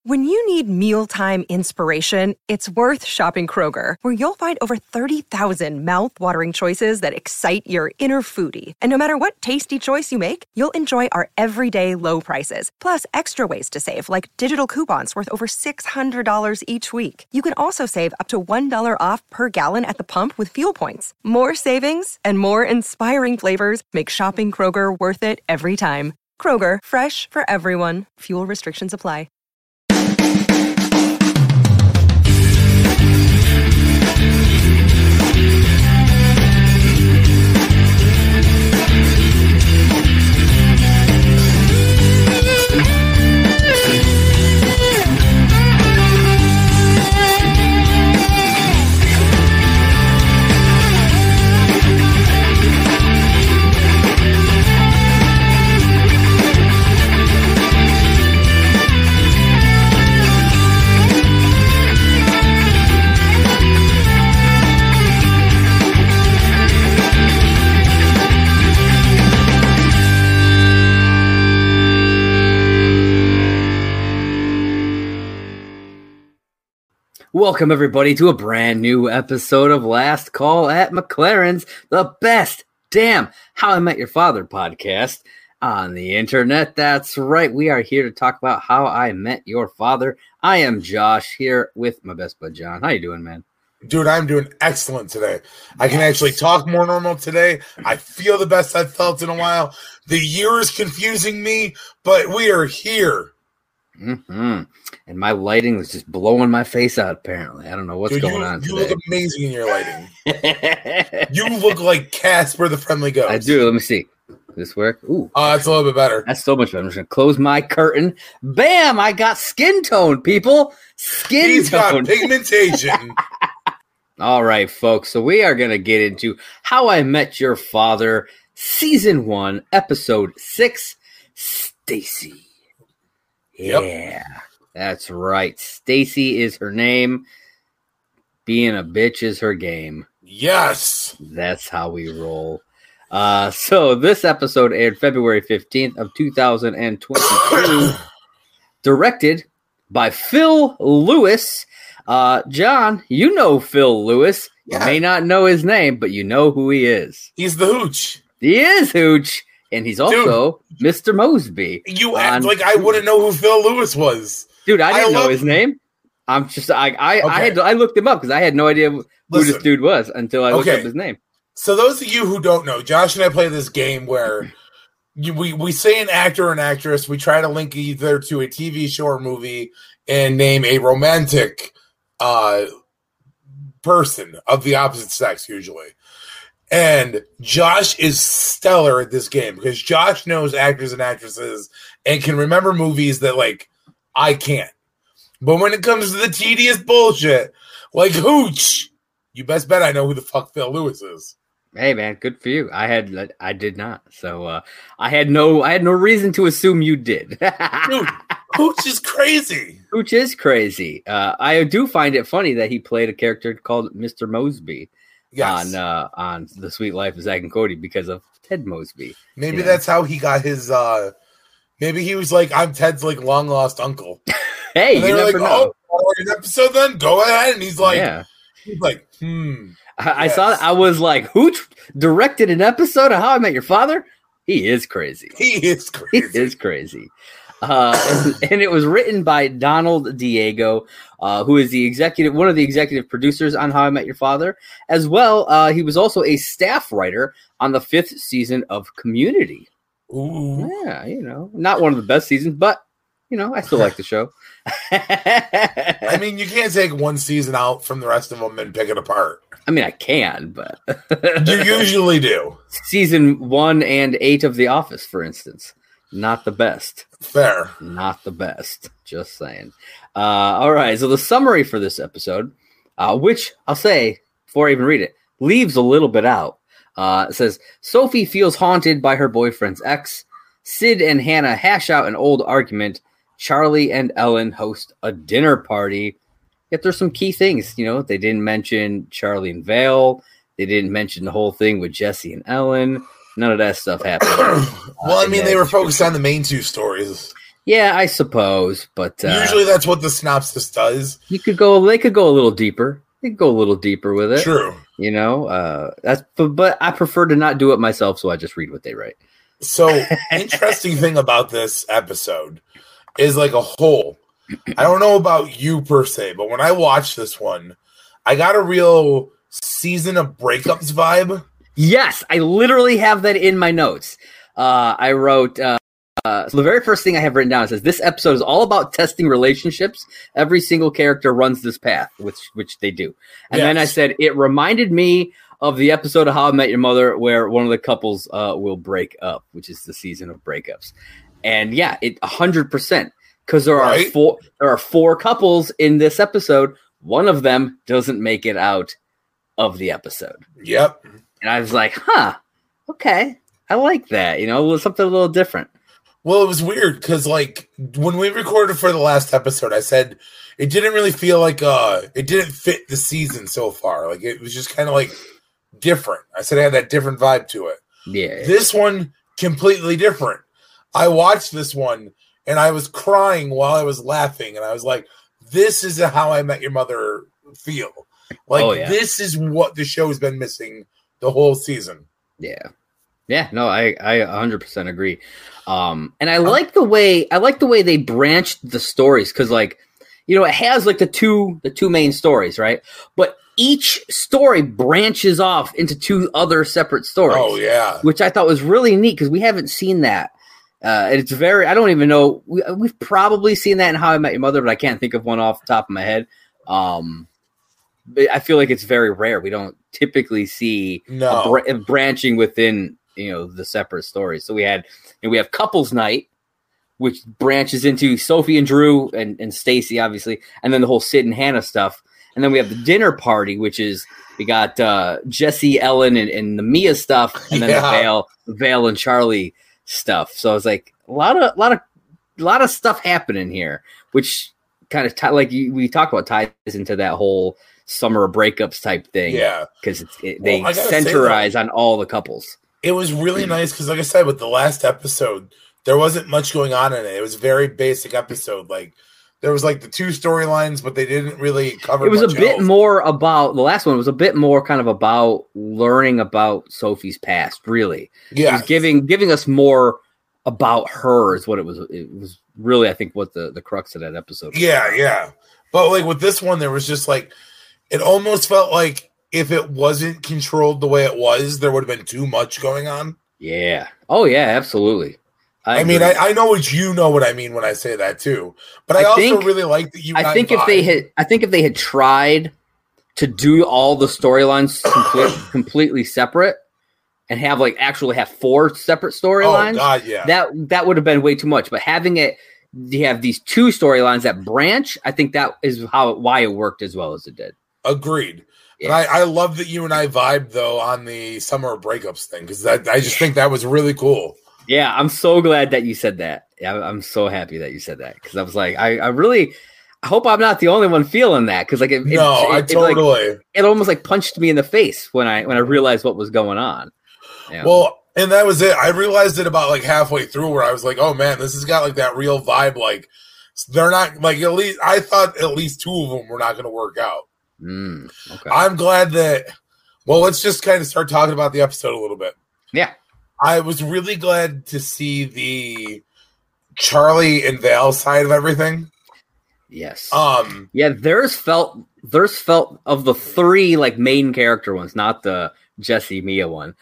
When you need mealtime inspiration, it's worth shopping Kroger, where you'll find over 30,000 mouth-watering choices that excite your inner foodie. And no matter what tasty choice you make, you'll enjoy our everyday low prices, plus extra ways to save, like digital coupons worth over $600 each week. You can also save up to $1 off per gallon at the pump with fuel points. More savings and more inspiring flavors make shopping Kroger worth it every time. Kroger, fresh for everyone. Fuel restrictions apply. Welcome, everybody, to a brand new episode of Last Call at McLaren's, the best damn How I Met Your Father podcast on the internet. That's right. We are here to talk about How I Met Your Father. I am Josh, here with my best bud, John. How you doing, man? Dude, I'm doing excellent today. I can actually talk more normal today. I feel the best I've felt in a while. The year is confusing me, but we are here. Mm-hmm. And my lighting was just blowing my face out, apparently. I don't know what's going on today. You look amazing in your lighting. You look like Casper the Friendly Ghost. I do. Let me see. Does this work? Ooh. That's a little bit better. That's so much better. I'm just going to close my curtain. Bam! I got skin tone, people. He's got pigmentation. All right, folks. So we are going to get into How I Met Your Father, Season 1, Episode 6, Stacy. Yep. Yeah, that's right. Stacy is her name. Being a bitch is her game. Yes. That's how we roll. So this episode aired February 15th of 2022. Directed by Phil Lewis. John, you know Phil Lewis. You may not know his name, but you know who he is. He's the Hooch. He is Hooch. And he's also Mr. Mosby. You act like I wouldn't know who Phil Lewis was. Dude, I didn't know his name. I'm just I looked him up because I had no idea who this dude was until I looked up his name. So those of you who don't know, Josh and I play this game where we say an actor or an actress, we try to link either to a TV show or movie and name a romantic person of the opposite sex usually. And Josh is stellar at this game because Josh knows actors and actresses and can remember movies that, like, I can't. But when it comes to the tedious bullshit, like Hooch, you best bet I know who the fuck Phil Lewis is. Hey, man, good for you. I did not. So I had no reason to assume you did. Dude, Hooch is crazy. Hooch is crazy. I do find it funny that he played a character called Mr. Mosby. Yes. On The Sweet Life of Zack and Cody because of Ted Mosby. Maybe that's how he got his maybe he was like, I'm Ted's like long lost uncle. Hey, you never know. Oh, an episode then? Go ahead. And he's like, I saw that. I was like, Hooch directed an episode of How I Met Your Father? He is crazy. He is crazy. And it was written by Donald Diego, who is one of the executive producers on How I Met Your Father. As well, he was also a staff writer on the 5th season of Community. Ooh. Yeah, not one of the best seasons, but, I still like the show. I mean, you can't take one season out from the rest of them and pick it apart. I mean, I can, but... You usually do. Season 1 and 8 of The Office, for instance. Not the best. Fair. Not the best. Just saying. All right. So the summary for this episode, which I'll say before I even read it, leaves a little bit out. It says, Sophie feels haunted by her boyfriend's ex. Sid and Hannah hash out an old argument. Charlie and Ellen host a dinner party. Yet there's some key things. They didn't mention Charlie and Vale. They didn't mention the whole thing with Jesse and Ellen. None of that stuff happened. Well, I mean, they were focused on the main two stories. Yeah, I suppose, but Usually that's what the synopsis does. they could go a little deeper. They could go a little deeper with it. True. You know, but I prefer to not do it myself, so I just read what they write. So, interesting thing about this episode is like a whole. I don't know about you per se, but when I watched this one, I got a real Season of Breakups vibe. Yes, I literally have that in my notes. I wrote, so the very first thing I have written down says, this episode is all about testing relationships. Every single character runs this path, which they do. And then I said, it reminded me of the episode of How I Met Your Mother where one of the couples will break up, which is the Season of Breakups. And yeah, it 100%. Because there are four couples in this episode. One of them doesn't make it out of the episode. Yep. And I was like, okay, I like that. You know, something a little different. Well, it was weird because, like, when we recorded for the last episode, I said it didn't really feel like it didn't fit the season so far. Like, it was just kind of like different. I said it had that different vibe to it. Yeah. This one, completely different. I watched this one and I was crying while I was laughing, and I was like, this is a How I Met Your Mother feel. Like, this is what the show's been missing the whole season. Yeah. Yeah, no, I 100% agree. And I like the way they branched the stories, because, like, you know, it has like the two main stories, right? But each story branches off into two other separate stories. Oh yeah, which I thought was really neat because we haven't seen that. And it's I don't even know. We've probably seen that in How I Met Your Mother, but I can't think of one off the top of my head. But I feel like it's very rare. We don't typically see a branching within, you know, the separate stories. So we have Couples Night, which branches into Sophie and Drew and Stacy, obviously, and then the whole Sid and Hannah stuff. And then we have the dinner party, which is we got Jesse, Ellen, and the Mia stuff, and then the Vale and Charlie stuff. So I was like, a lot of stuff happening here, which kind of we talked about ties into that whole summer of breakups type thing. Yeah, because they centerize on all the couples. It was really nice because, like I said, with the last episode, there wasn't much going on in it. It was a very basic episode. Like, there was like the two storylines, but they didn't really cover. It was much a bit else. more about the last one. Was a bit more kind of about learning about Sophie's past. Really, yeah, it was giving us more about her. Is what it was. It was really, I think, what the crux of that episode was. Yeah. But like with this one, there was just like it almost felt like if it wasn't controlled the way it was, there would have been too much going on. Yeah. Oh yeah, absolutely. I mean, I know what I mean when I say that too, but I also really like that you. I think if they had tried to do all the storylines completely separate and have have four separate storylines, that would have been way too much. But having you have these two storylines that branch. I think that is why it worked as well as it did. Agreed. Yeah. And I love that you and I vibed though on the summer breakups thing because I just think that was really cool. Yeah, I'm so glad that you said that. I'm so happy that you said that because I was like, I hope I'm not the only one feeling that because it almost like punched me in the face when I realized what was going on. Yeah. Well, and that was it. I realized it about like halfway through where I was like, oh man, this has got like that real vibe. Like they're not like at least I thought at least two of them were not going to work out. Okay. I'm glad that. Well, let's just kind of start talking about the episode a little bit. Yeah. I was really glad to see the Charlie and Val side of everything. Yes. Yeah, theirs felt of the three like main character ones, not the Jesse Mia one.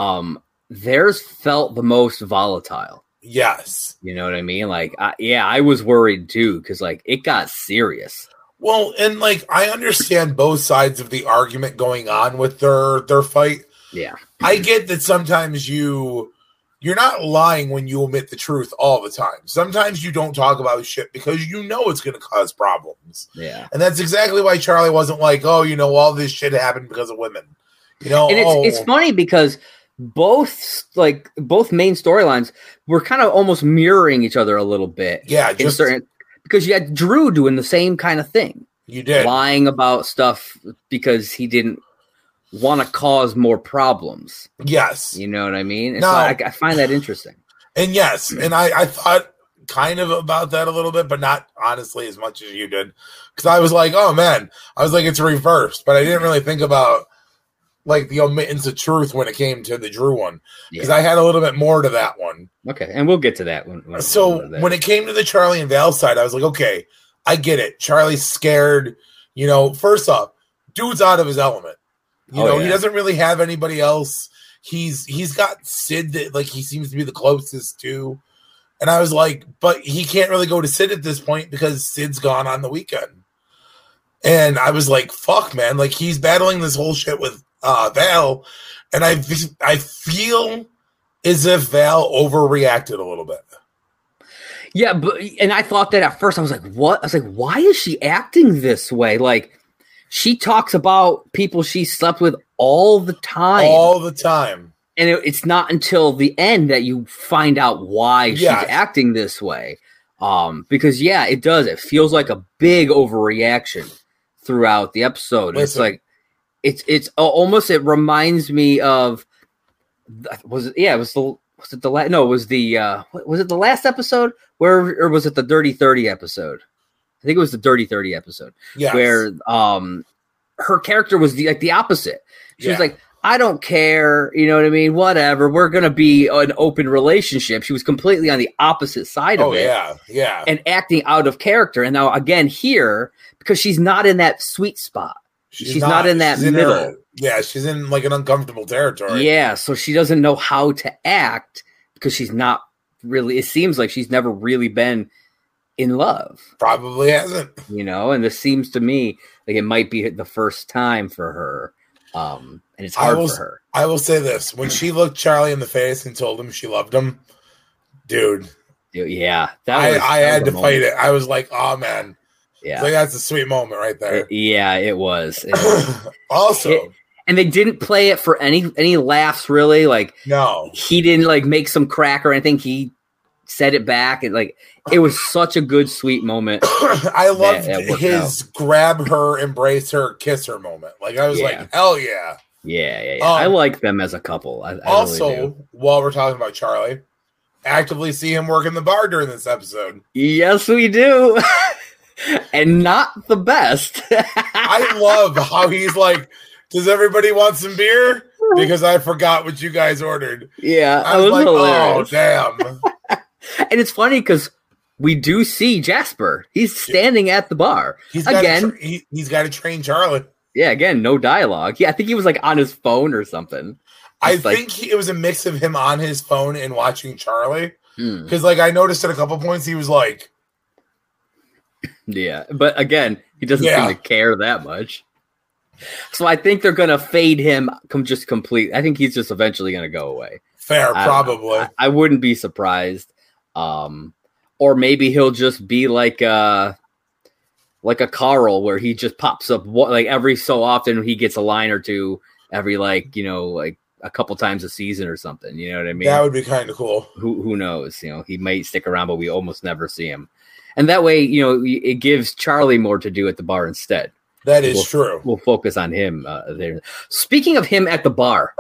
Theirs felt the most volatile. Yes. You know what I mean? Like, I was worried too because like it got serious. Well, and like I understand both sides of the argument going on with their fight. Yeah. I get that sometimes you're not lying when you omit the truth all the time. Sometimes you don't talk about shit because you know it's going to cause problems. Yeah. And that's exactly why Charlie wasn't like, oh, you know, all this shit happened because of women. You know, and it's funny because both main storylines were kind of almost mirroring each other a little bit. Yeah, because you had Drew doing the same kind of thing. You did. Lying about stuff because he didn't want to cause more problems. Yes. You know what I mean? So I find that interesting. And yes, and I thought kind of about that a little bit, but not honestly as much as you did. Because I was like, oh man, I was like, it's reversed, but I didn't really think about like the omittance of truth when it came to the Drew one, because I had a little bit more to that one. Okay, and we'll get to that when when it came to the Charlie and Val side, I was like, okay, I get it. Charlie's scared. You know, first off, dude's out of his element. You know, he doesn't really have anybody else. He's got Sid that like he seems to be the closest to. And I was like, but he can't really go to Sid at this point because Sid's gone on the weekend. And I was like, fuck, man. Like, he's battling this whole shit with Val. And I feel as if Val overreacted a little bit. Yeah, and I thought that at first. I was like, what? I was like, why is she acting this way? Like, she talks about people she slept with all the time. All the time. And it's not until the end that you find out why she's acting this way. Because, it does. It feels like a big overreaction throughout the episode. Listen. It's like, it's almost, it reminds me of, was it the last episode or was it the Dirty 30 episode? I think it was the Dirty 30 episode where her character was the opposite. She was like, I don't care, you know what I mean? Whatever, we're going to be an open relationship. She was completely on the opposite side of it. Yeah. And acting out of character. And now again here, because she's not in that sweet spot. She's not in that middle. She's in like an uncomfortable territory. Yeah, so she doesn't know how to act because she's not really, it seems like she's never really been in love. Probably hasn't. You know, and this seems to me like it might be the first time for her. And it's hard for her. I will say this. When she looked Charlie in the face and told him she loved him, dude. Yeah. I had to fight it. I was like, oh, man. Yeah. Like, that's a sweet moment right there. It was. Also. And they didn't play it for any laughs, really. Like, no. He didn't, like, make some crack or anything. He said it back. And, like, it was such a good, sweet moment. I loved his grab her, embrace her, kiss her moment. Like, I was like, hell yeah. Yeah. I like them as a couple. I also, really do. While we're talking about Charlie, actively see him work in the bar during this episode. Yes, we do. And not the best. I love how he's like, does everybody want some beer? Because I forgot what you guys ordered. Yeah, I was like, hilarious. Oh, damn. And it's funny because we do see Jasper. He's standing at the bar. He's got to train Charlie. Yeah, again, no dialogue. Yeah, I think he was like on his phone or something. I think it was a mix of him on his phone and watching Charlie. Because like I noticed at a couple points he was like, yeah, but again, he doesn't seem to care that much. So I think they're gonna fade him just complete. I think he's just eventually gonna go away. Fair, probably. I wouldn't be surprised. Or maybe he'll just be like a Carl, where he just pops up like every so often. He gets a line or two every like a couple times a season or something. You know what I mean? That would be kind of cool. Who knows? You know, he might stick around, but we almost never see him. And that way, you know, it gives Charlie more to do at the bar instead. That is true. We'll focus on him there. Speaking of him at the bar,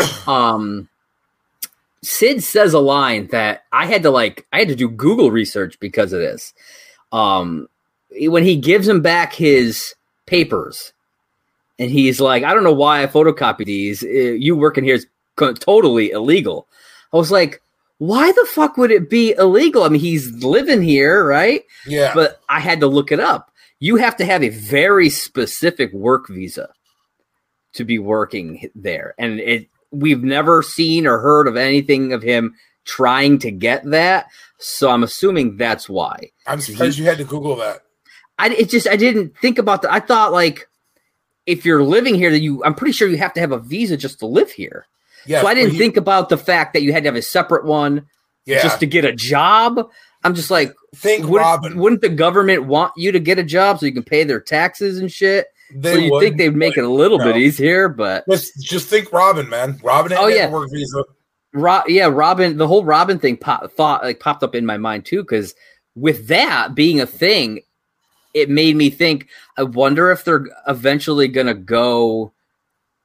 Sid says a line that I had to do Google research because of this. When he gives him back his papers, and he's like, I don't know why I photocopied these. You working here is totally illegal. I was like, why the fuck would it be illegal? I mean, he's living here, right? Yeah. But I had to look it up. You have to have a very specific work visa to be working there. And we've never seen or heard of anything of him trying to get that. So I'm assuming that's why. I'm surprised you had to Google that. I didn't think about that. I thought like, if you're living here, I'm pretty sure you have to have a visa just to live here. Yeah, so I didn't think about the fact that you had to have a separate one just to get a job. I'm just like, wouldn't the government want you to get a job so you can pay their taxes and shit? So you think they'd make it a little bit easier, but just think Robin, man. Robin had a work visa. Robin, the whole Robin thing popped up in my mind too, because with that being a thing, it made me think, I wonder if they're eventually gonna go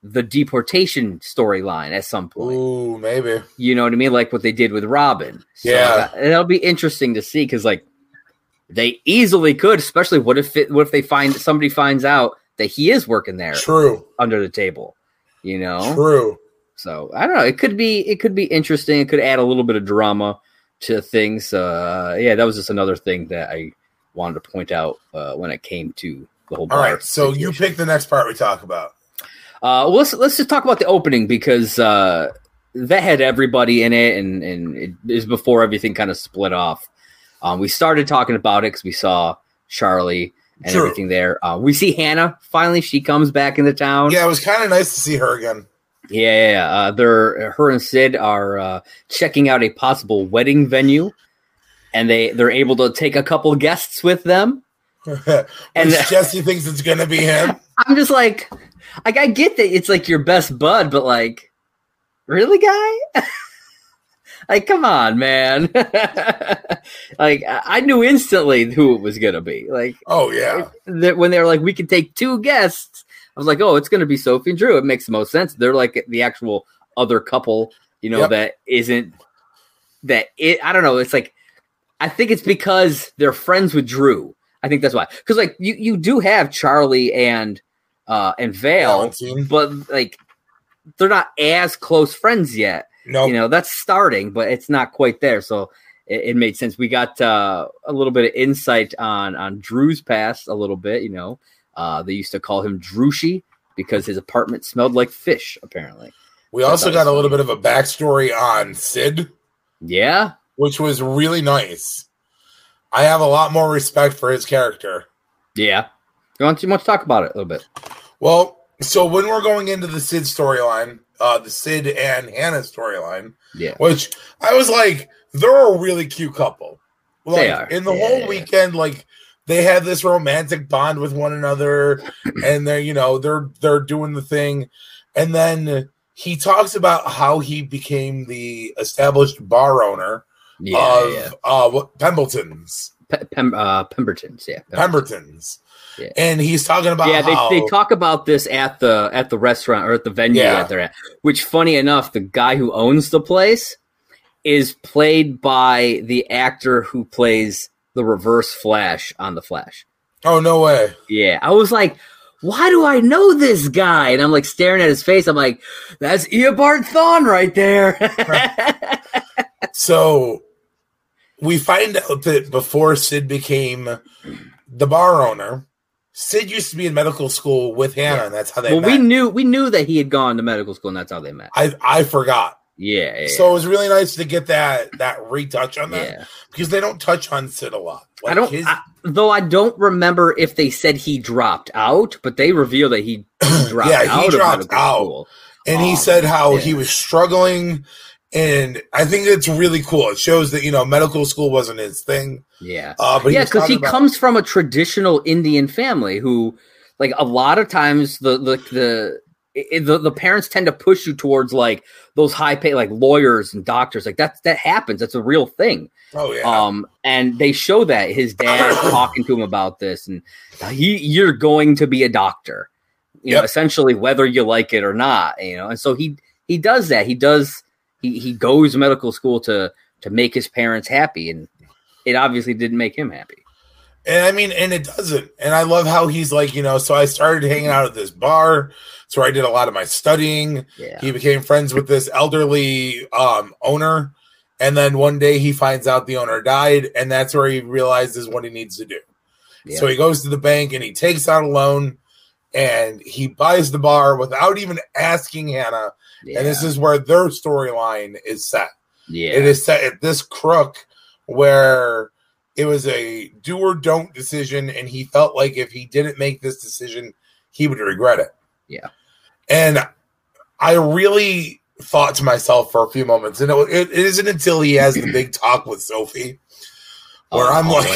the deportation storyline at some point. Ooh, maybe. You know what I mean? Like what they did with Robin. So Yeah. that'll be interesting to see because, like, they easily could, especially what if somebody finds out that he is working there True. under the table, you know? True. So I don't know. It could be interesting. It could add a little bit of drama to things. That was just another thing that I wanted to point out when it came to the whole bar. All right, so situation. you pick the next part we talk about. Let's just talk about the opening because that had everybody in it, and it is before everything kind of split off. We started talking about it because we saw Charlie and True. everything there. We see Hannah. Finally, she comes back into town. Yeah, it was kind of nice to see her again. Yeah. Her and Sid are checking out a possible wedding venue, and they're able to take a couple guests with them. And Jesse thinks it's going to be him. I'm just like I get that it's like your best bud, but like, really, guy? Like, come on, man. Like, I knew instantly who it was going to be. Like, oh, yeah. When they were like, we could take 2 guests, I was like, oh, it's going to be Sophie and Drew. It makes the most sense. They're like the actual other couple, you know, that isn't that it. I don't know. It's like, I think it's because they're friends with Drew. I think that's why. Because, like, you do have Charlie and Vale, but, like, they're not as close friends yet. No, you know, that's starting, but it's not quite there. So it made sense. We got a little bit of insight on Drew's past a little bit. You know, they used to call him Drewshy because his apartment smelled like fish, apparently. We also got a little bit of a backstory on Sid. Yeah. Which was really nice. I have a lot more respect for his character. Yeah. You want to talk about it a little bit? Well, so when we're going into the Sid storyline, the Sid and Hannah storyline, which I was like, they're a really cute couple. Like, they are. In the whole weekend, like, they had this romantic bond with one another, and they're doing the thing. And then he talks about how he became the established bar owner of Pemberton's. Pemberton's, yeah. Pemberton's. Yeah. And he's talking about they talk about this at the restaurant or at the venue that they're at, which, funny enough, the guy who owns the place is played by the actor who plays the Reverse Flash on The Flash. Oh, no way. Yeah. I was like, why do I know this guy? And I'm like staring at his face. I'm like, that's Eobard Thawne right there. So we find out that before Sid became the bar owner, Sid used to be in medical school with Hannah, and that's how they met. We knew that he had gone to medical school, and that's how they met. I forgot. Yeah. So it was really nice to get that retouch on that because they don't touch on Sid a lot. Like I don't remember if they said he dropped out, but they reveal that he dropped out. He dropped of medical out, school. And he said how he was struggling. And I think it's really cool. It shows that, medical school wasn't his thing. Yeah. Because he comes from a traditional Indian family who, like, a lot of times the parents tend to push you towards, like, those high pay, like, lawyers and doctors. Like, that happens. That's a real thing. Oh, yeah. And they show that his dad talking to him about this, and you're going to be a doctor, you know, essentially, whether you like it or not, And so he does that. He goes to medical school to make his parents happy, and it obviously didn't make him happy. And and it doesn't. And I love how he's like, so I started hanging out at this bar. So I did a lot of my studying. Yeah. He became friends with this elderly owner. And then one day he finds out the owner died, and that's where he realizes what he needs to do. Yeah. So he goes to the bank and he takes out a loan and he buys the bar without even asking Hannah. Yeah. And this is where their storyline is set. Yeah. It is set at this crook where it was a do or don't decision, and he felt like if he didn't make this decision, he would regret it. Yeah. And I really thought to myself for a few moments, and it isn't until he has the big talk with Sophie where I'm like,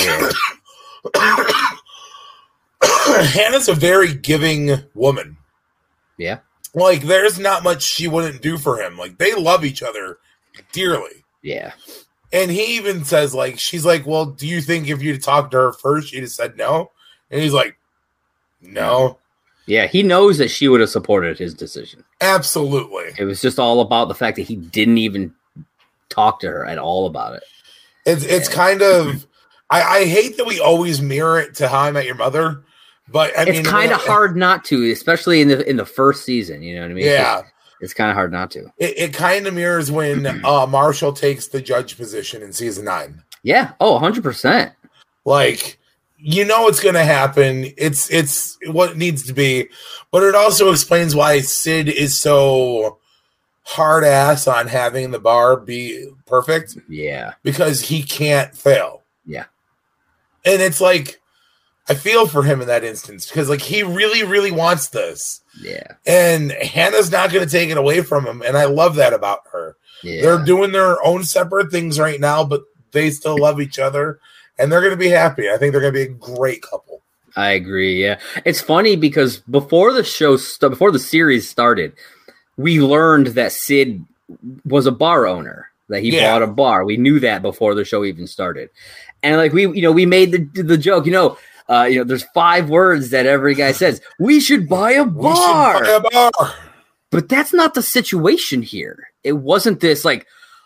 Hannah's a very giving woman. Yeah. Like, there's not much she wouldn't do for him. Like, they love each other dearly. Yeah. And he even says, like, she's like, well, do you think if you'd talked to her first, she'd have said no? And he's like, no. Yeah, he knows that she would have supported his decision. Absolutely. It was just all about the fact that he didn't even talk to her at all about it. It's kind of I hate that we always mirror it to How I Met Your Mother, but I mean it's kind of hard not to, especially in the first season. You know what I mean? Yeah, it's kind of hard not to. It kind of mirrors when Marshall takes the judge position in season 9. Yeah. Oh, 100%. Like, you know it's going to happen. It's what it needs to be, but it also explains why Sid is so hard ass on having the bar be perfect. Yeah, because he can't fail. Yeah, and it's like I feel for him in that instance because like he really, really wants this. Yeah, and Hannah's not going to take it away from him, and I love that about her. Yeah. They're doing their own separate things right now, but they still love each other. And they're going to be happy. I think they're going to be a great couple. I agree. Yeah, it's funny because before the series started, we learned that Sid was a bar owner. That he bought a bar. We knew that before the show even started, and like we made the joke. There's 5 words that every guy says. We should buy a bar. But that's not the situation here. It wasn't this like.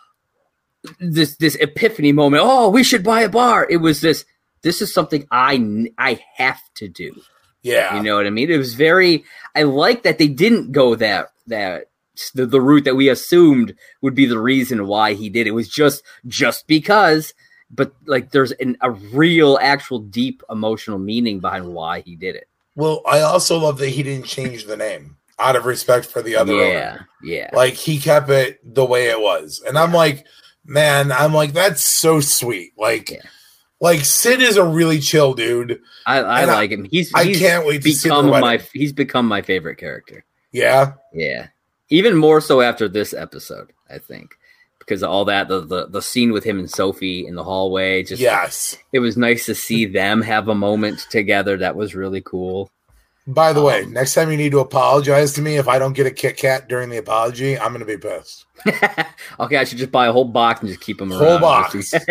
This epiphany moment. Oh, we should buy a bar. It was this is something I have to do. Yeah. You know what I mean? It was very, I like that they didn't go the route that we assumed would be the reason why he did it. It was just because, but like there's a real actual deep emotional meaning behind why he did it. Well, I also love that he didn't change the name out of respect for the other owner. Yeah. Like he kept it the way it was. And I'm like, man, that's so sweet. Like Sid is a really chill dude. I like him. I can't wait to see he's become my favorite character. Yeah. Yeah. Even more so after this episode, I think. Because of all that, the scene with him and Sophie in the hallway. It was nice to see them have a moment together. That was really cool. By the way, next time you need to apologize to me if I don't get a Kit Kat during the apology, I'm going to be pissed. Okay, I should just buy a whole box and just keep them around. Whole box. Just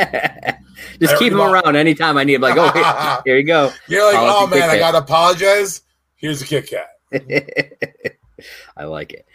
keep them around anytime I need them. Like, oh, here you go. You're like, oh, man, I got to apologize. Here's a Kit Kat. I like it.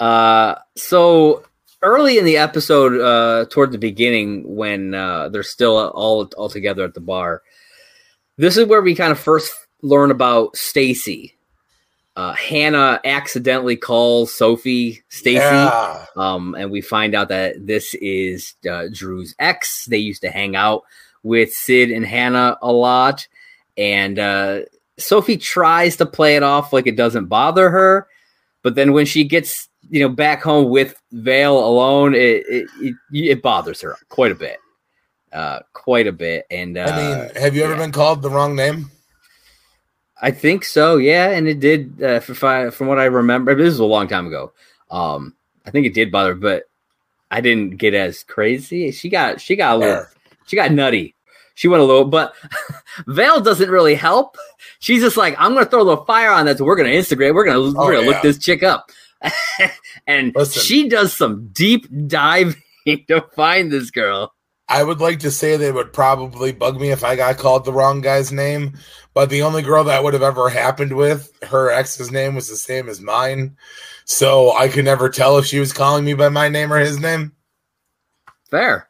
So early in the episode, toward the beginning, when they're still all together at the bar, this is where we kind of first learn about Stacy. Hannah accidentally calls Sophie Stacy, and we find out that this is Drew's ex. They used to hang out with Sid and Hannah a lot, and Sophie tries to play it off like it doesn't bother her, but then when she gets back home with Vale alone, it bothers her quite a bit. And I mean, have you ever been called the wrong name? I think so, yeah, and it did. From what I remember, this was a long time ago. I think it did bother, but I didn't get as crazy. She got a little, she got nutty. She went a little, but Vale doesn't really help. She's just like, I'm gonna throw a little fire on that. So we're gonna Instagram. We're gonna look this chick up, and she does some deep diving to find this girl. I would like to say that it would probably bug me if I got called the wrong guy's name, but the only girl that would have ever happened with, her ex's name was the same as mine, so I could never tell if she was calling me by my name or his name. Fair.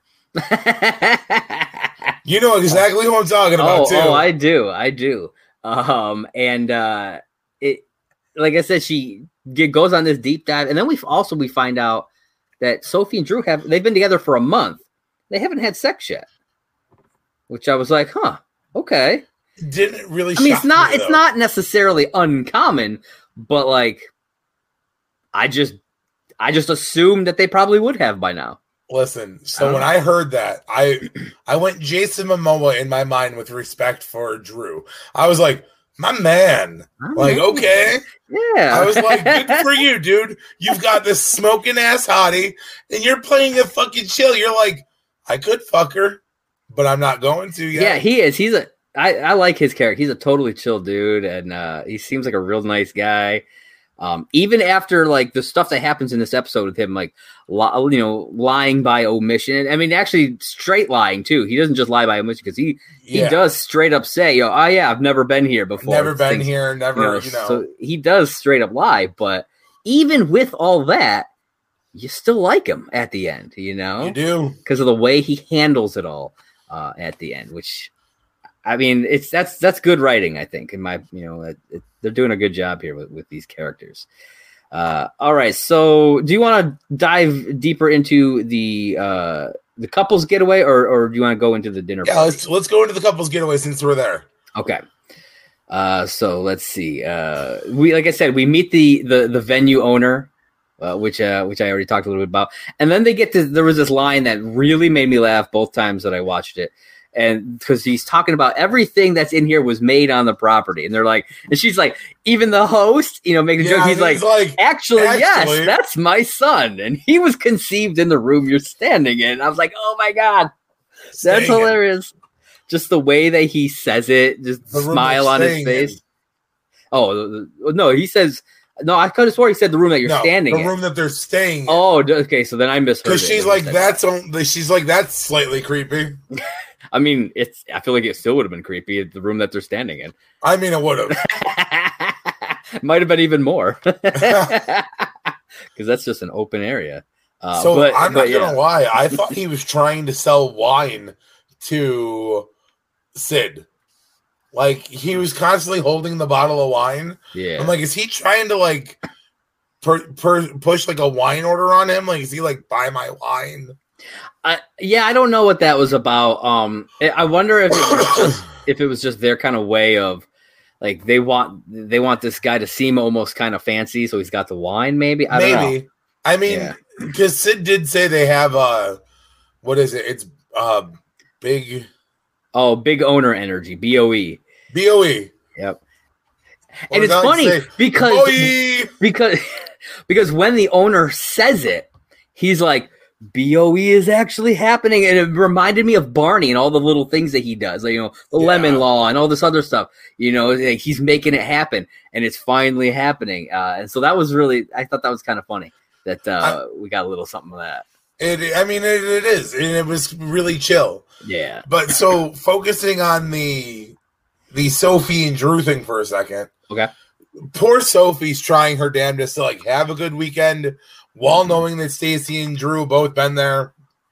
You know exactly who I'm talking about, too. Oh, I do. And it, like I said, she goes on this deep dive, and then we find out that Sophie and Drew they've been together for a month. They haven't had sex yet, which I was like, huh, okay. Didn't really. I mean, it's not necessarily uncommon, but like, I just assumed that they probably would have by now. Listen, so when I heard that, I went Jason Momoa in my mind with respect for Drew. I was like, my man. Okay. Yeah. I was like, good for you, dude. You've got this smoking ass hottie, and you're playing a fucking chill. You're like, I could fuck her, but I'm not going to yet. Yeah, he is. I like his character. He's a totally chill dude, and he seems like a real nice guy. Even after like the stuff that happens in this episode with him, like lying by omission. I mean, actually straight lying too. He doesn't just lie by omission because he does straight up say, "Oh yeah, I've never been here before. Never been here. Never, So he does straight up lie. But even with all that, you still like him at the end. You do because of the way he handles it all at the end, which. I mean, that's good writing, I think. In my, they're doing a good job here with these characters. All right, so do you want to dive deeper into the couples getaway, or do you want to go into the dinner? Yeah, party? let's go into the couples getaway since we're there. Okay. So let's see. Like I said, we meet the venue owner, which I already talked a little bit about, and then there was this line that really made me laugh both times that I watched it. And because he's talking about everything that's in here was made on the property. And they're like, and she's like, even the host, making a joke. He's like, actually, yes, that's my son. And he was conceived in the room you're standing in. I was like, oh my God, that's hilarious. Just the way that he says it, just the smile on his face. Oh, no, he says, no, I could have swore he said the room that you're standing in. The room that they're staying in. Oh, okay, so then I misheard. Because she's like, that's slightly creepy. I mean, I feel like it still would have been creepy the room that they're standing in. I mean, it would have. Might have been even more. Because that's just an open area. I'm not going to lie. I thought he was trying to sell wine to Sid. Like, he was constantly holding the bottle of wine. Yeah. I'm like, is he trying to, like, push, like, a wine order on him? Like, is he like, buy my wine? I don't know what that was about. I wonder if it was just their kind of way of like they want this guy to seem almost kind of fancy, so he's got the wine. Maybe I don't know. I mean, because Sid did say they have what is it? It's big. Oh, big owner energy. BOE. BOE. Yep. And it's funny because when the owner says it, he's like. BOE is actually happening, and it reminded me of Barney and all the little things that he does, like the lemon law and all this other stuff. Like he's making it happen, and it's finally happening. And so that was I thought that was kind of funny that we got a little something of that. It is, and it was really chill. Yeah, but so focusing on the Sophie and Drew thing for a second. Okay, poor Sophie's trying her damnedest to like have a good weekend. While knowing that Stacy and Drew both been there,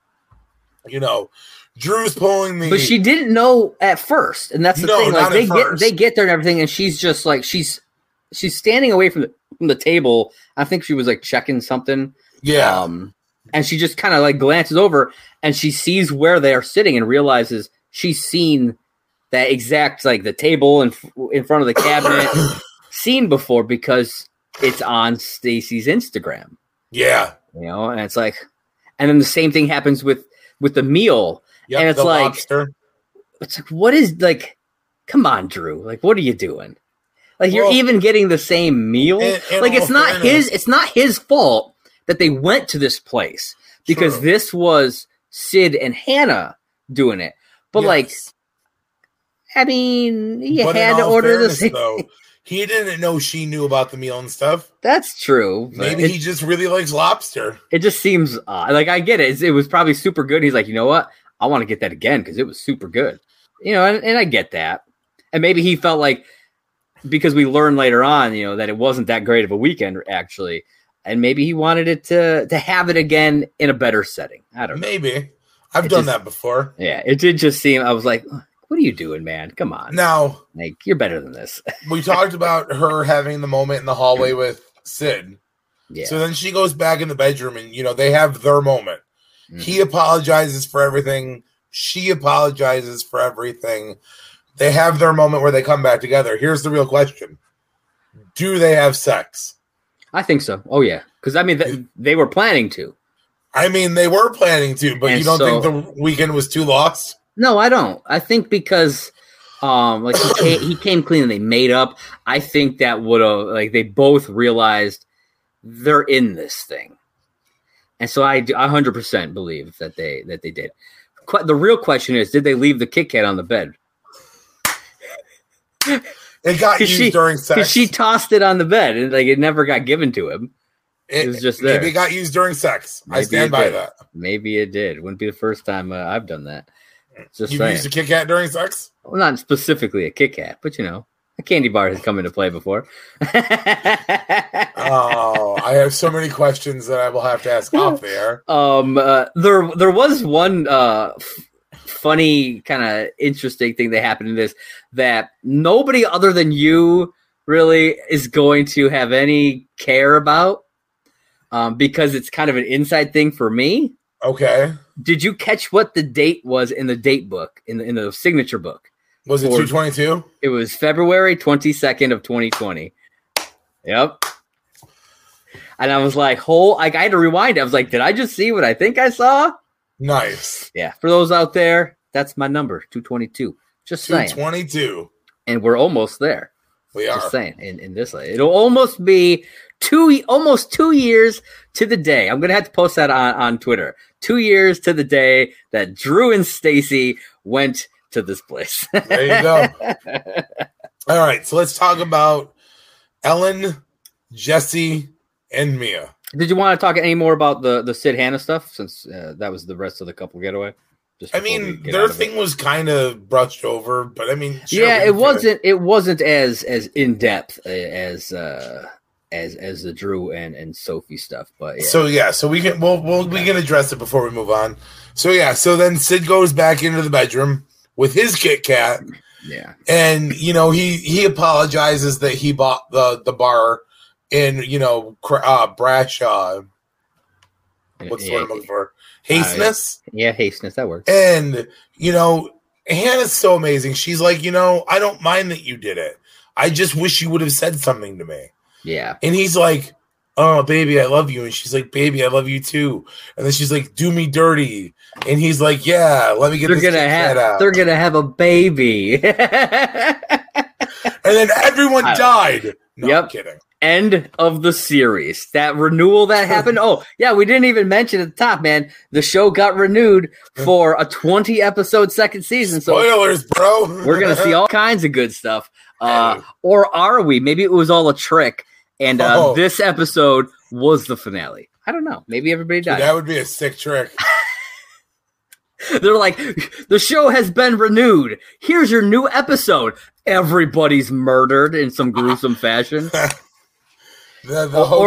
Drew's pulling the. But she didn't know at first, and that's the thing. Like they get there and everything, and she's just like she's standing away from the table. I think she was like checking something. Yeah. And she just kind of like glances over, and she sees where they are sitting, and realizes she's seen that exact like the table in front of the cabinet seen before because it's on Stacy's Instagram. Yeah. And it's like, and then the same thing happens with the meal. Yep, and it's the like, lobster. It's like, what is like, come on, Drew. Like, what are you doing? Like, you're even getting the same meal. Like, it's not his fault that they went to this place because this was Sid and Hannah doing it. But like, I mean, you had to order the same. Though, he didn't know she knew about the meal and stuff. That's true. Maybe he just really likes lobster. It just seems odd. Like, I get it. It was probably super good. He's like, you know what? I want to get that again because it was super good. And I get that. And maybe he felt like, because we learned later on, that it wasn't that great of a weekend, actually. And maybe he wanted it to have it again in a better setting. I don't know. Maybe. I've done that before. Yeah, it did just seem, I was like, what are you doing, man? Come on. Now, like, you're better than this. We talked about her having the moment in the hallway with Sid. Yeah. So then she goes back in the bedroom and, they have their moment. Mm-hmm. He apologizes for everything. She apologizes for everything. They have their moment where they come back together. Here's the real question. Do they have sex? I think so. Oh, yeah. Because, I mean, they were planning to. I mean, they were planning to, but you don't think the weekend was too lost? No, I don't. I think because like he came clean and they made up. I think that would have, like, they both realized they're in this thing. And so I 100% believe that they did. The real question is, did they leave the Kit Kat on the bed? It got used during sex. Because she tossed it on the bed, and like it never got given to him. It was just there. Maybe it got used during sex. Maybe I stand by that. Maybe it did. Wouldn't be the first time I've done that. Just You've used a Kit Kat during sex? Well, not specifically a Kit Kat, but a candy bar has come into play before. Oh, I have so many questions that I will have to ask off there. There was one funny kind of interesting thing that happened in this that nobody other than you really is going to have any care about. Because it's kind of an inside thing for me. Okay. Did you catch what the date was in the date book, in the signature book? Was it 2/22? It was February 22nd of 2020. Yep. And I was like, I had to rewind. I was like, did I just see what I think I saw? Nice. Yeah. For those out there, that's my number, 222. Just saying. 222. And we're almost there. We are. Just saying. In this way. It'll almost be almost 2 years to the day. I'm gonna have to post that on Twitter. 2 years to the day that Drew and Stacy went to this place. There you go. All right, so let's talk about Ellen, Jesse, and Mia. Did you want to talk any more about the Sid Hannah stuff since that was the rest of the couple getaway? I mean, their thing was kind of brushed over, but I mean, sure, yeah, it wasn't as in depth as the Drew and Sophie stuff, but yeah. So we can we can address it before we move on. So then Sid goes back into the bedroom with his Kit Kat. Yeah, and he apologizes that he bought the bar in Bradshaw. What's the word I'm looking for? Hasteness. Yeah, Hasteness, that works. And Hannah's so amazing. She's like, I don't mind that you did it. I just wish you would have said something to me. Yeah. And he's like, oh, baby, I love you. And she's like, baby, I love you too. And then she's like, do me dirty. And he's like, yeah, let me get this out. They're going to have a baby. And then everyone died. No, I'm kidding. End of the series. That renewal that happened. Oh, yeah, we didn't even mention at the top, man. The show got renewed for a 20-episode second season. So spoilers, bro. We're going to see all kinds of good stuff. Or are we? Maybe it was all a trick. And this episode was the finale. I don't know. Maybe everybody died. That would be a sick trick. They're like, the show has been renewed. Here's your new episode. Everybody's murdered in some gruesome fashion. Or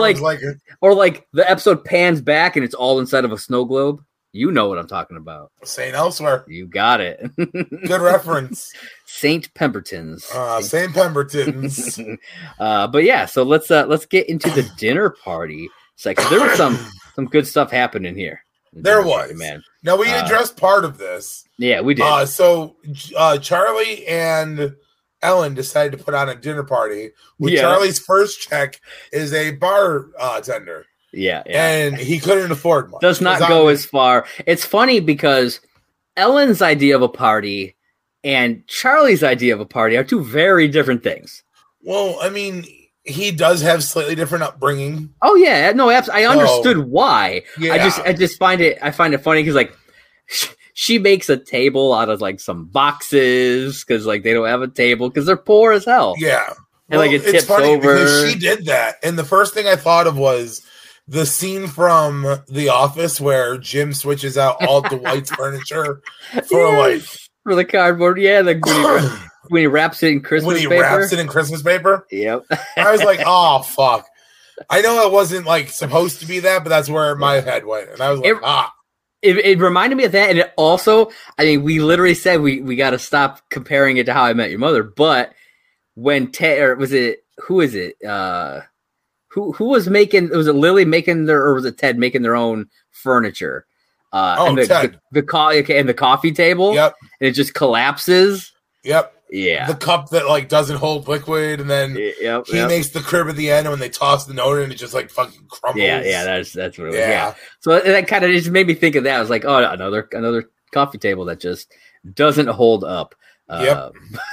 like the episode pans back and it's all inside of a snow globe. You know what I'm talking about. St. Elsewhere. You got it. Good reference. St. Pemberton's. St. Pemberton's. But yeah, so let's get into the dinner party section. There was some good stuff happening here. There was, man. Now we addressed part of this. Yeah, we did. So Charlie and Ellen decided to put on a dinner party. Charlie's first check is a bartender. Yeah. And he couldn't afford much. Does not go as far. It's funny because Ellen's idea of a party and Charlie's idea of a party are two very different things. Well, I mean, he does have slightly different upbringing. Oh yeah, no, I understood why. Yeah. I find it funny because like she makes a table out of like some boxes because like they don't have a table because they're poor as hell. Yeah, and like it tips over. Because she did that, and the first thing I thought of was the scene from The Office where Jim switches out all Dwight's furniture for the cardboard. Yeah, when he wraps it in Christmas paper. Yep. I was like, oh fuck. I know it wasn't like supposed to be that, but that's where my head went, and I was like, It reminded me of that, and it also, I mean, we literally said we got to stop comparing it to How I Met Your Mother. But when Ted, or was it who is it? Who was making? Was it Lily making or was it Ted making their own furniture? Ted. The coffee table. Yep. And it just collapses. Yep. Yeah. The cup that like doesn't hold liquid, and then he makes the crib at the end, and when they toss the note in, it just like fucking crumbles. Yeah, that's what it was. Yeah. So that kind of just made me think of that. I was like, oh, another coffee table that just doesn't hold up. Yep.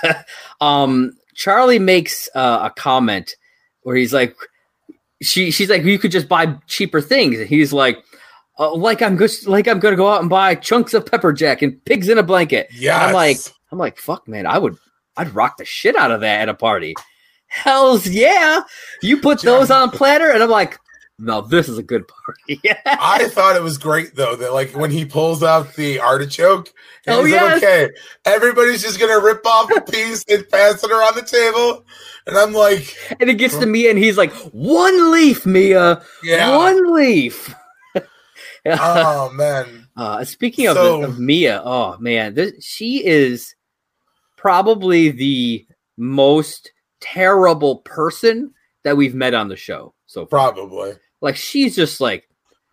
Charlie makes a comment where he's like, she's like, you could just buy cheaper things, and he's like I'm going to go out and buy chunks of pepper jack and pigs in a blanket. Yeah. I'm like, fuck, man, I would I'd rock the shit out of that at a party. Hells yeah. You put those on a platter, and I'm like, no, this is a good party. I thought it was great, though, that like when he pulls out the artichoke, and he's like, okay, everybody's just going to rip off a piece and pass it around the table. And I'm like... And it gets to Mia, and he's like, one leaf, Mia. Yeah. One leaf. Oh, man. Speaking of Mia, oh, man, she is probably the most terrible person that we've met on the show so far. Probably. Like, she's just like,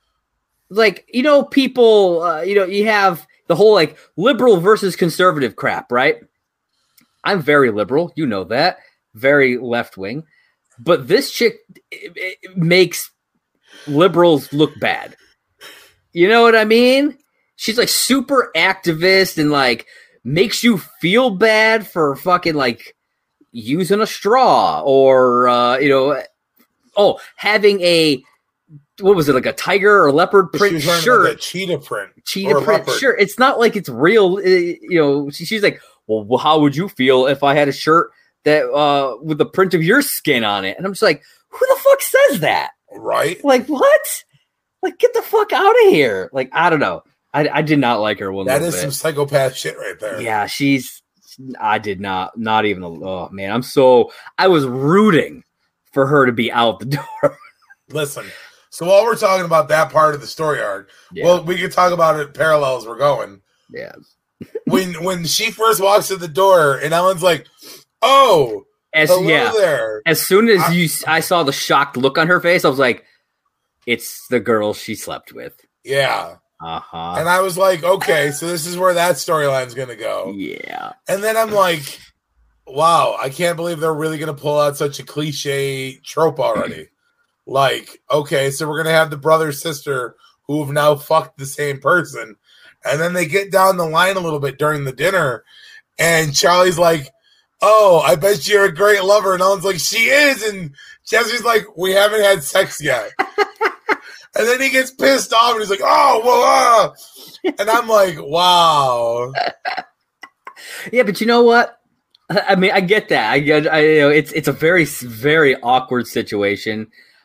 you know, people, you know, you have the whole like liberal versus conservative crap, right? I'm very liberal. You know that. Very left wing. But this chick it makes liberals look bad. You know what I mean? She's like super activist and like makes you feel bad for fucking like using a straw or, you know, having a, what was it, like a tiger or leopard print shirt? Like a cheetah print shirt. It's not like it's real. You know, she's like, well, how would you feel if I had a shirt that with the print of your skin on it? And I'm just like, who the fuck says that? Right? Like, what? Like, get the fuck out of here. Like, I don't know. I did not like her one that little is bit. Some psychopath shit right there. Yeah, I did not even, oh man, I was rooting for her to be out the door. Listen, so while we're talking about that part of the story arc, well, we can talk about it parallel as we're going. Yeah. when she first walks to the door and Ellen's like, oh, there. As soon as I saw the shocked look on her face, I was like, it's the girl she slept with. Yeah. Uh-huh. And I was like, okay, so this is where that storyline's going to go. Yeah. And then I'm like, wow, I can't believe they're really going to pull out such a cliche trope already. Like, okay, so we're going to have the brother-sister who have now fucked the same person. And then they get down the line a little bit during the dinner. And Charlie's like, oh, I bet you're a great lover. And Ellen's like, she is. And Jesse's like, we haven't had sex yet. And then he gets pissed off and he's like, oh, well, and I'm like, wow. Yeah, but you know what? I mean, I get that. You know, it's a very, very awkward situation.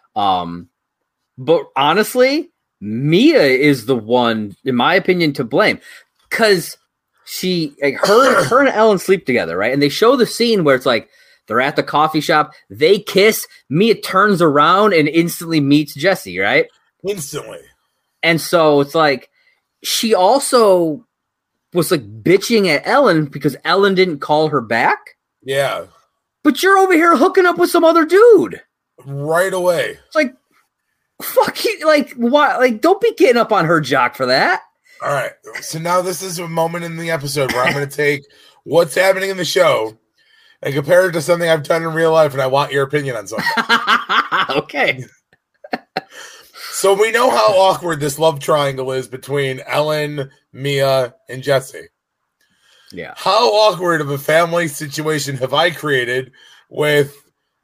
But honestly, Mia is the one, in my opinion, to blame. Because her and Ellen sleep together, right? And they show the scene where it's like, they're at the coffee shop, they kiss, Mia turns around and instantly meets Jesse, right? Instantly. And so it's like, she also was like bitching at Ellen because Ellen didn't call her back. Yeah. But you're over here hooking up with some other dude. Right away. It's like, fuck you. Like, why? Like, don't be getting up on her jock for that. All right. So now this is a moment in the episode where I'm going to take what's happening in the show and compare it to something I've done in real life, and I want your opinion on something. Okay. So we know how awkward this love triangle is between Ellen, Mia, and Jesse. Yeah. How awkward of a family situation have I created with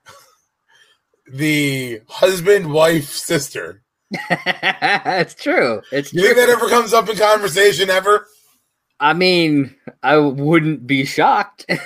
the husband, wife, sister? It's true. It's true. You think that ever comes up in conversation ever? I mean, I wouldn't be shocked. Look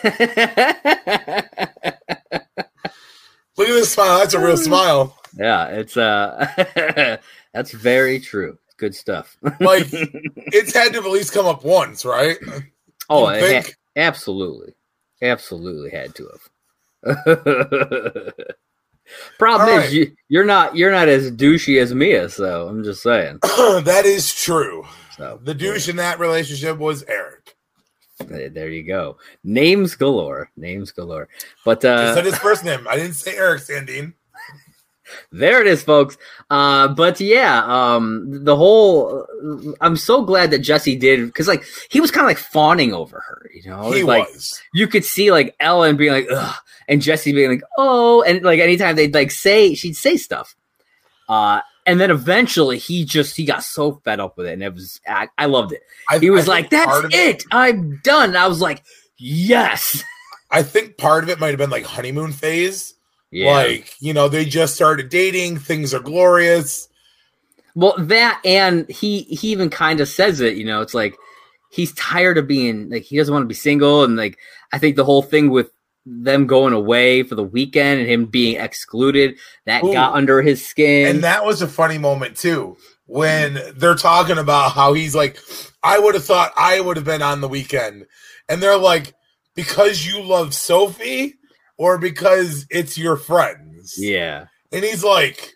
at this smile. That's a real smile. Yeah, it's that's very true. Good stuff. Like, it's had to at least come up once, right? Oh, absolutely had to have. Problem is, you're not as douchey as Mia, so I'm just saying. That is true. So the douche in that relationship was Eric. There you go. Names galore. But I said his first name. I didn't say Eric Sandine. There it is, folks. But yeah, the whole. I'm so glad that Jesse did, because like he was kind of like fawning over her, you know. He like, was. You could see like Ellen being like, ugh, and Jesse being like, oh, and like anytime they'd like she'd say stuff. And then eventually he got so fed up with it, and it was I loved it. He was like, "That's it, I'm done." And I was like, "Yes." I think part of it might have been like honeymoon phase. Yeah. Like, you know, they just started dating. Things are glorious. Well, that, and he even kind of says it, you know, it's like, he's tired of being like, he doesn't want to be single. And like, I think the whole thing with them going away for the weekend and him being excluded, that got under his skin. And that was a funny moment too, when they're talking about how he's like, I would have thought I would have been on the weekend. And they're like, because you love Sophie or because it's your friends? Yeah. And he's like,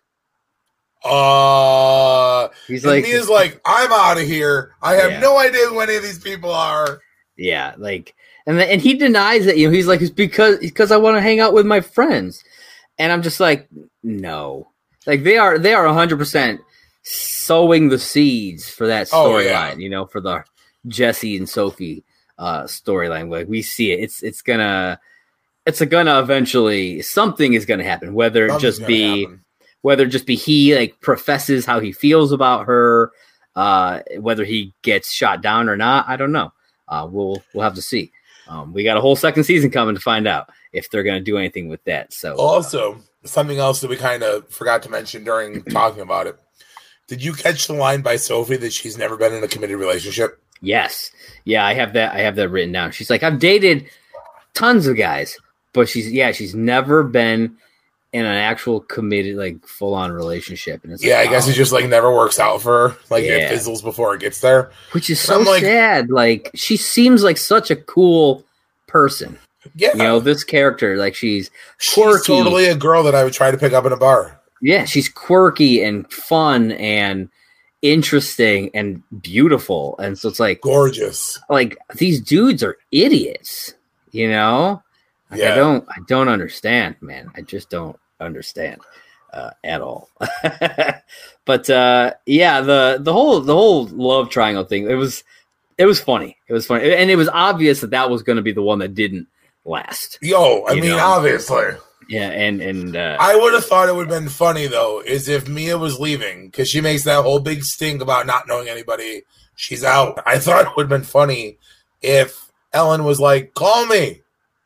Mia's like, I'm out of here. I have no idea who any of these people are. Yeah. Like, and he denies it. He's like, it's because I want to hang out with my friends. And I'm just like, no. Like they are 100% sowing the seeds for that storyline, for the Jesse and Sophie storyline. Like we see it. It's gonna eventually, something is gonna happen, whether it just be he like professes how he feels about her, whether he gets shot down or not, I don't know. We'll have to see. We got a whole second season coming to find out if they're going to do anything with that. So also something else that we kind of forgot to mention during talking about it. Did you catch the line by Sophie that she's never been in a committed relationship? Yes. Yeah, I have that written down. She's like, I've dated tons of guys, but she's never been in an actual committed, like full on relationship. And it's I guess it just like never works out for her. Like it fizzles before it gets there. Which is so sad. Like she seems like such a cool person. Yeah. This character, like she's quirky. She's totally a girl that I would try to pick up in a bar. Yeah, she's quirky and fun and interesting and beautiful. And so it's like gorgeous. Like these dudes are idiots, Like, I don't understand, man. I just don't understand at all. But the whole love triangle thing, it was funny. It was funny, and it was obvious that was going to be the one that didn't last. Obviously. Yeah, and I would have thought it would have been funny though, is if Mia was leaving because she makes that whole big stink about not knowing anybody. She's out. I thought it would have been funny if Ellen was like, "Call me."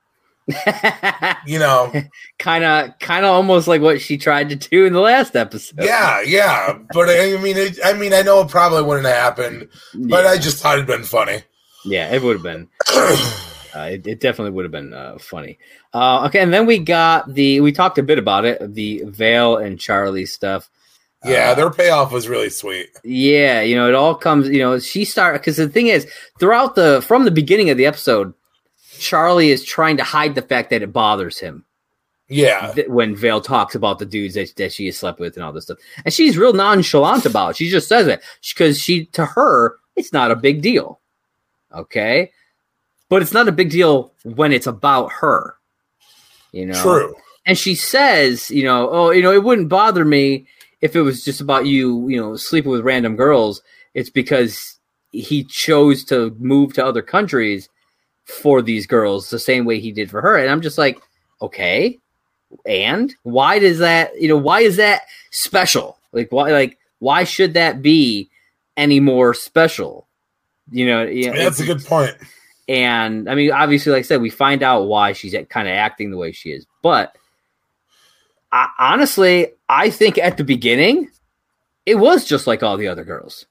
kind of almost like what she tried to do in the last episode. Yeah. But I know it probably wouldn't have happened, but I just thought it'd been funny. Yeah, it would have been. It definitely would have been funny. Okay, and then we talked a bit about it, the Vale and Charlie stuff. Yeah, their payoff was really sweet. Yeah, it all comes. She started because the thing is, from the beginning of the episode, Charlie is trying to hide the fact that it bothers him. Yeah. When Vale talks about the dudes that she has slept with and all this stuff. And she's real nonchalant about it. She just says it because to her, it's not a big deal. Okay. But it's not a big deal when it's about her. True. And she says, it wouldn't bother me if it was just about you, sleeping with random girls. It's because he chose to move to other countries for these girls the same way he did for her. And I'm just like, okay. And why is that special? Why should that be any more special? That's a good point. And I mean, obviously, like I said, we find out why she's kind of acting the way she is. But honestly, I think at the beginning, it was just like all the other girls.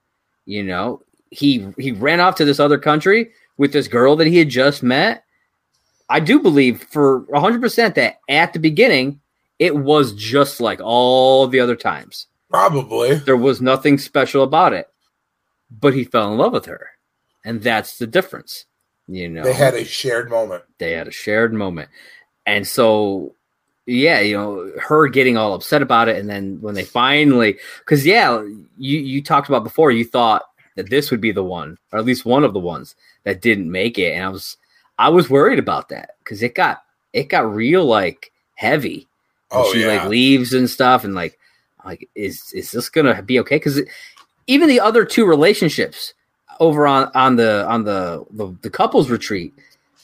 He ran off to this other country with this girl that he had just met. I do believe for 100% that at the beginning, it was just like all the other times. Probably. There was nothing special about it, but he fell in love with her. And that's the difference. They had a shared moment. And so, her getting all upset about it. And then when they finally, because you talked about before, you thought that this would be the one, or at least one of the ones that didn't make it. And I was worried about that because it got real like heavy. She like leaves and stuff. And like, is this going to be okay? Because even the other two relationships over on the couples retreat,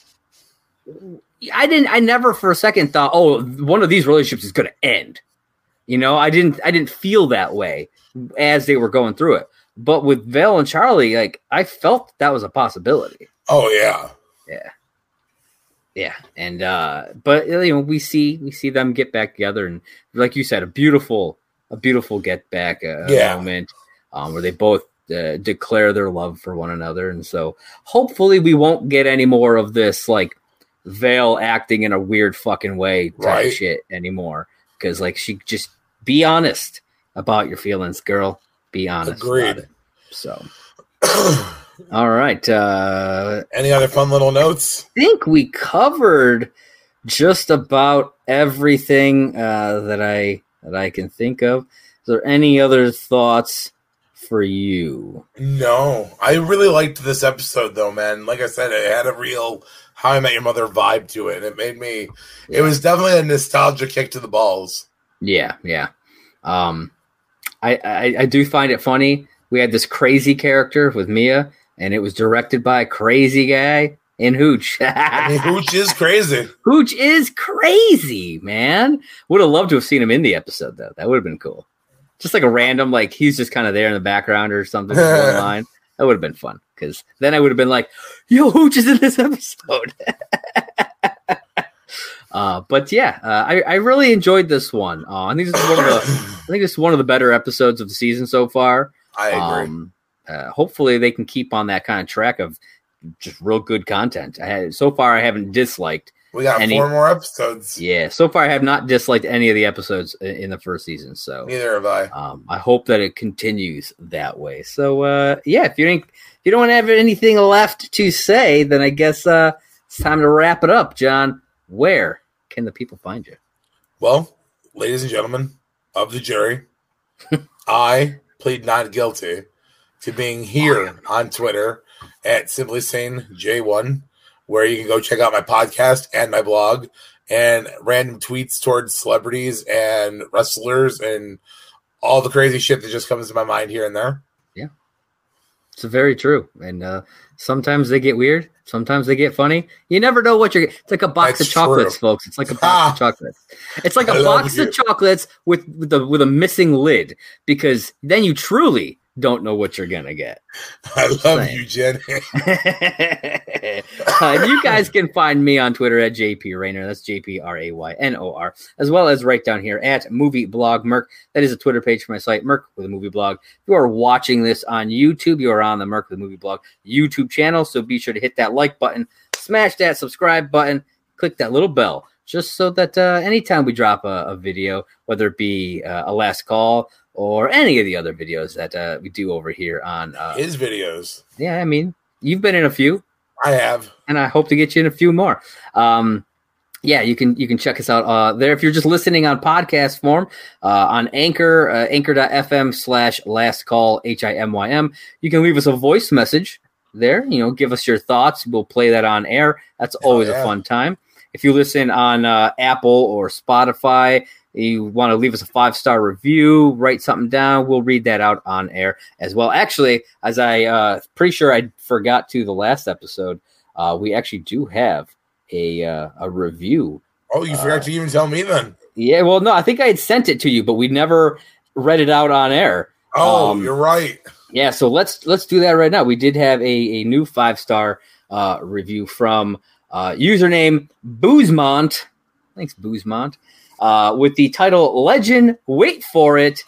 I never for a second thought, one of these relationships is going to end. I didn't feel that way as they were going through it. But with Vale and Charlie, like I felt that was a possibility. Oh yeah. Yeah. And but we see them get back together, and like you said, a beautiful get back moment where they both declare their love for one another. And so hopefully we won't get any more of this like Vale acting in a weird fucking way type shit anymore. Because like she just be honest about your feelings, girl. Be honest. Agreed. About it. So all right. Any other fun little notes? I think we covered just about everything that I can think of. Is there any other thoughts for you? No, I really liked this episode though, man. Like I said, it had a real How I Met Your Mother vibe to it. It made me. It was definitely a nostalgia kick to the balls. Yeah. I do find it funny. We had this crazy character with Mia, and it was directed by a crazy guy in Hooch. I mean, Hooch is crazy. Hooch is crazy, man. Would have loved to have seen him in the episode, though. That would have been cool. Just like a random, like he's just kind of there in the background or something. Line. That would have been fun because then I would have been like, "Yo, Hooch is in this episode." But yeah, I really enjoyed this one. I think this is one of the better episodes of the season so far. I agree. Hopefully they can keep on that kind of track of just real good content. So far I haven't disliked. We got 4 more episodes. Yeah, so far I have not disliked any of the episodes in the first season. So neither have I. I hope that it continues that way. So yeah, if you don't have anything left to say, then I guess it's time to wrap it up, John. Where can the people find you? Well, ladies and gentlemen of the jury, I plead not guilty to being here on Twitter at SimplySaneJ1, where you can go check out my podcast and my blog and random tweets towards celebrities and wrestlers and all the crazy shit that just comes to my mind here and there. Yeah, it's very true. And sometimes they get weird. Sometimes they get funny. You never know what it's like a box of chocolates, folks. It's like a box of chocolates. It's like a box of chocolates with a missing lid, because then you truly don't know what you're gonna get. I love you, Jen. You guys can find me on Twitter at JP Raynor. That's JPRAYNOR, as well as right down here at Movie Blog Merc. That is a Twitter page for my site, Merc with a Movie Blog. If you are watching this on YouTube, you are on the Merc with a Movie Blog YouTube channel, so be sure to hit that like button, smash that subscribe button, click that little bell, just so that anytime we drop a video, whether it be a last call or any of the other videos that we do over here on his videos. Yeah, I mean, you've been in a few. I have. And I hope to get you in a few more. Yeah, you can check us out there. If you're just listening on podcast form, on Anchor, anchor.fm/lastcall, HIMYM, you can leave us a voice message there. Give us your thoughts. We'll play that on air. That's always a fun time. If you listen on Apple or Spotify, you want to leave us a 5-star review, write something down, we'll read that out on air as well. Actually, as I pretty sure I forgot to the last episode, we actually do have a review. Oh, you forgot to even tell me then. Yeah, well, no, I think I had sent it to you, but we never read it out on air. Oh, you're right. Yeah, so let's do that right now. We did have a new 5-star review from username Boozemont. Thanks, Boozemont. With the title Legend, wait for it,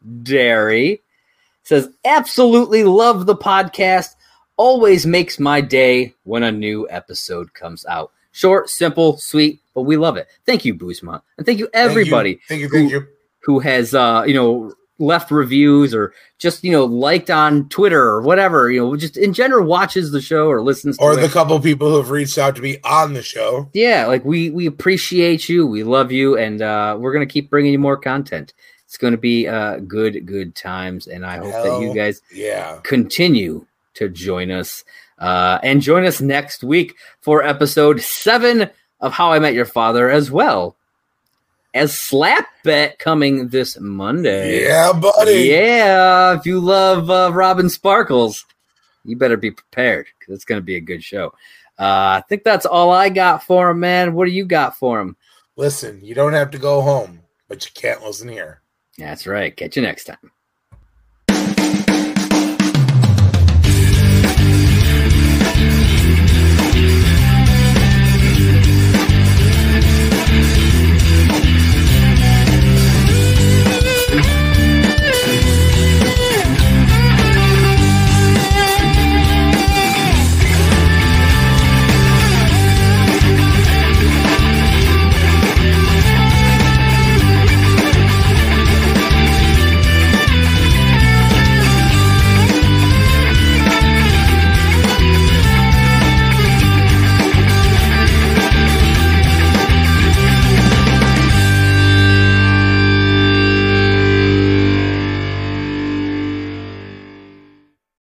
Dairy. Says, absolutely love the podcast. Always makes my day when a new episode comes out. Short, simple, sweet, but we love it. Thank you, Boozemont. And thank you, everybody thank you. Who has, left reviews or just, liked on Twitter or whatever, just in general watches the show or listens to it. Or the couple people who have reached out to be on the show. Yeah, like we appreciate you. We love you. And we're going to keep bringing you more content. It's going to be good times. And I hope that you guys continue to join us. And join us next week for episode 7 of How I Met Your Father, as well as Slap Bet coming this Monday. Yeah, buddy. Yeah, if you love Robin Sparkles, you better be prepared because it's going to be a good show. I think that's all I got for him, man. What do you got for him? Listen, you don't have to go home, but you can't listen here. That's right. Catch you next time.